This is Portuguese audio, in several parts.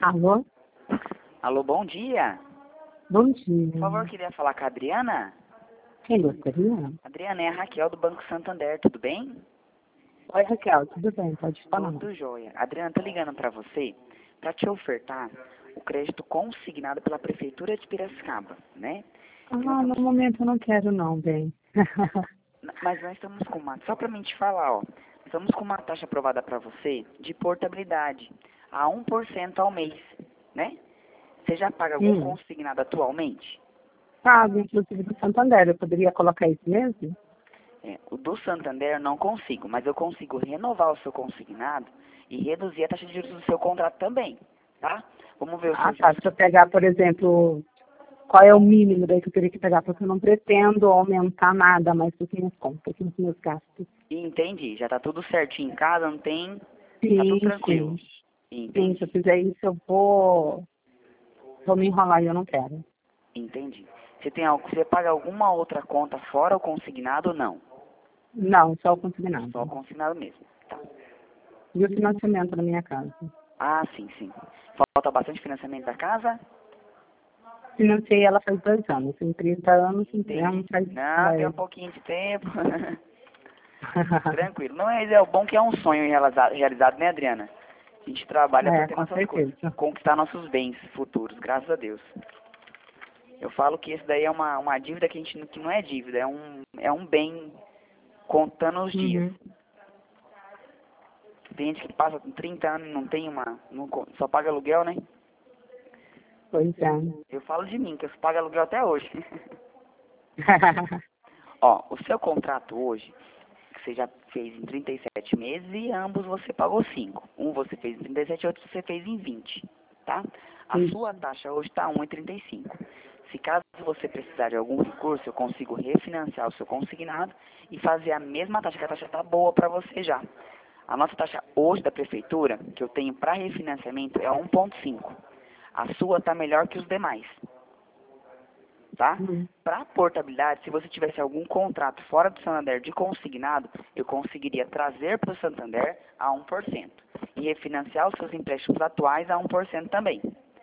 Alô? Alô, bom dia. Bom dia. Por favor, queria falar com a Adriana. Quem gostaria? Adriana, é a Raquel do Banco Santander, tudo bem? Oi, Raquel, tudo bem? Pode falar. Tudo jóia. Adriana, tô ligando para você para te ofertar o crédito consignado pela Prefeitura de Piracicaba, né? No momento eu não quero não, bem. Mas nós estamos com uma... Só para mim te falar, ó. Estamos com uma taxa aprovada para você de portabilidade a 1% ao mês, né? Você já paga algum consignado atualmente? Pago, inclusive do Santander. Eu poderia colocar isso mesmo? O do Santander eu não consigo, mas eu consigo renovar o seu consignado e reduzir a taxa de juros do seu contrato também, tá? Vamos ver o seu Tá. Se eu pegar, por exemplo, qual é o mínimo daí que eu teria que pegar? Porque eu não pretendo aumentar nada mais do que minhas contas, dos meus gastos. Entendi, já tá tudo certinho em casa, não tem... Tá Sim, tudo tranquilo. sim. Entendi. Sim, se eu fizer isso, eu vou me enrolar e eu não quero. Entendi. Você paga alguma outra conta fora o consignado ou não? Não, só o consignado. Só o consignado mesmo. Tá. E o financiamento da minha casa. Ah, sim, sim. Falta bastante financiamento da casa? Financei ela faz 2 anos. Tem 30 anos, então faz... Não, tem um pouquinho de tempo. Tranquilo. Não, mas é o bom que é um sonho realizado, né, Adriana? A gente trabalha para ter Com nossas coisas, certeza. conquistar nossos bens futuros, graças a Deus. Eu falo que esse daí é uma dívida que não é dívida, é um bem contando os dias. Tem gente que passa com 30 anos e não tem só paga aluguel, né? Pois é. Eu falo de mim, que eu só pago aluguel até hoje. Ó, o seu contrato hoje, que você já fez em 37 meses e ambos você pagou 5. Um você fez em 37 e outro você fez em 20, tá? A sua taxa hoje está 1,35. Se caso você precisar de algum recurso, eu consigo refinanciar o seu consignado e fazer a mesma taxa, que a taxa está boa para você já. A nossa taxa hoje da prefeitura, que eu tenho para refinanciamento, é 1,5. A sua está melhor que os demais. Tá? Para portabilidade, se você tivesse algum contrato fora do Santander de consignado, eu conseguiria trazer para o Santander a 1% e refinanciar os seus empréstimos atuais a 1% também.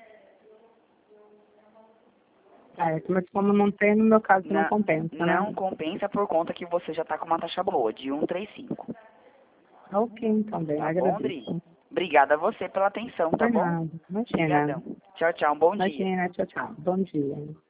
Mas como não tem, no meu caso não compensa, né? Não compensa por conta que você já está com uma taxa boa, de 1,35. Ok, então, bem, Tá bom, Dri? agradeço. Obrigada a você pela atenção, tá Por bom? nada, imagina. Obrigadão. Tchau, tchau. Um bom dia. Imagina, tchau, tchau. Bom dia.